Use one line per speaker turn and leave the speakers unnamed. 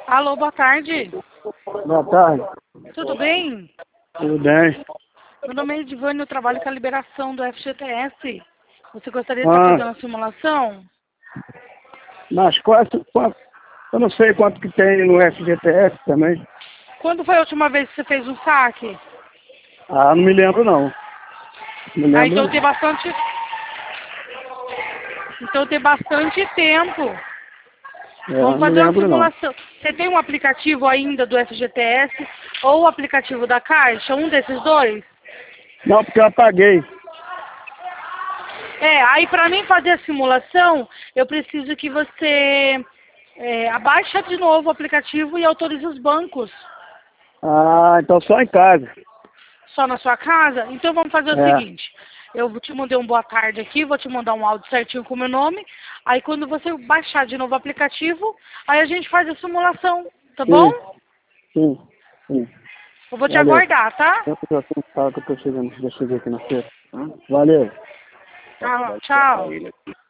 Alô, boa tarde.
Boa tarde.
Tudo bem?
Tudo bem?
Meu nome é Edivane, eu trabalho com a liberação do FGTS. Você gostaria de estar fazendo a simulação?
Mas eu não sei quanto que tem no FGTS também.
Quando foi a última vez que você fez um saque?
Ah, não me lembro não. Não me lembro
Então
não.
tem bastante... Então tem bastante tempo. Vamos
Não me
fazer uma
lembro não.
simulação. Você tem um aplicativo ainda do FGTS ou o aplicativo da Caixa? Um desses dois?
Não, porque eu apaguei.
Aí para mim fazer a simulação, eu preciso que você abaixa de novo o aplicativo e autorize os bancos.
Ah, então só em casa.
Só na sua casa? Então vamos fazer o
É,
seguinte. Eu te mandei um boa tarde aqui, vou te mandar um áudio certinho com o meu nome. Aí quando você baixar de novo o aplicativo, aí a gente faz a simulação, tá bom?
sim, sim, sim.
Eu vou te
Valeu.
aguardar, tá?
Eu tô fala que eu tô chegando, já cheguei aqui na feira. Valeu.
Tá, tchau.